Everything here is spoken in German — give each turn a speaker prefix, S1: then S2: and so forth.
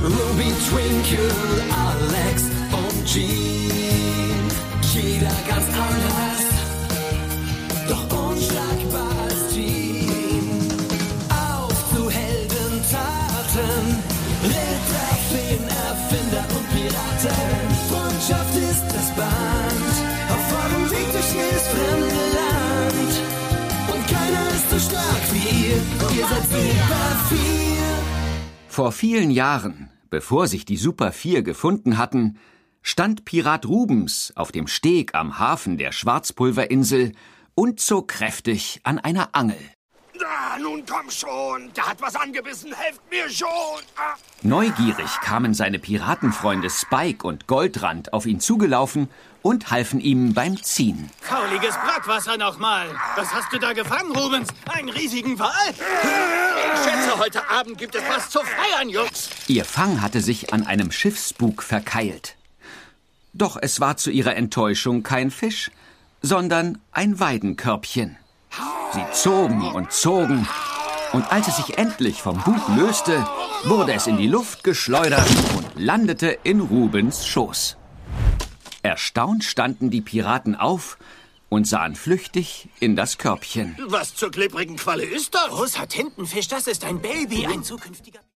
S1: Ruby, Twinkle, Alex und Jean. Jeder ganz anders, doch unschlagbar als Jean. Auf zu Heldentaten, Ritter, Feen, Erfinder und Piraten. Freundschaft ist das Band, auf eurem Weg durch jedes fremde Land. Und keiner ist so stark wie ihr seid Super 4.
S2: Vor vielen Jahren, bevor sich die Super 4 gefunden hatten, stand Pirat Rubens auf dem Steg am Hafen der Schwarzpulverinsel und zog kräftig an einer Angel.
S3: Nun komm schon, da hat was angebissen, helft mir schon.
S2: Neugierig kamen seine Piratenfreunde Spike und Goldrand auf ihn zugelaufen und halfen ihm beim Ziehen.
S4: Fauliges Brackwasser nochmal. Was hast du da gefangen, Rubens? Einen riesigen Wal?
S3: Ich schätze, heute Abend gibt es was zu feiern, Jungs.
S2: Ihr Fang hatte sich an einem Schiffsbug verkeilt. Doch es war zu ihrer Enttäuschung kein Fisch, sondern ein Weidenkörbchen. Sie zogen und zogen, und als es sich endlich vom Bug löste, wurde es in die Luft geschleudert und landete in Rubens Schoß. Erstaunt standen die Piraten auf und sahen flüchtig in das Körbchen.
S3: Was zur glibbrigen Qualle ist das?
S4: Großer Tintenfisch, das ist ein Baby, ein zukünftiger...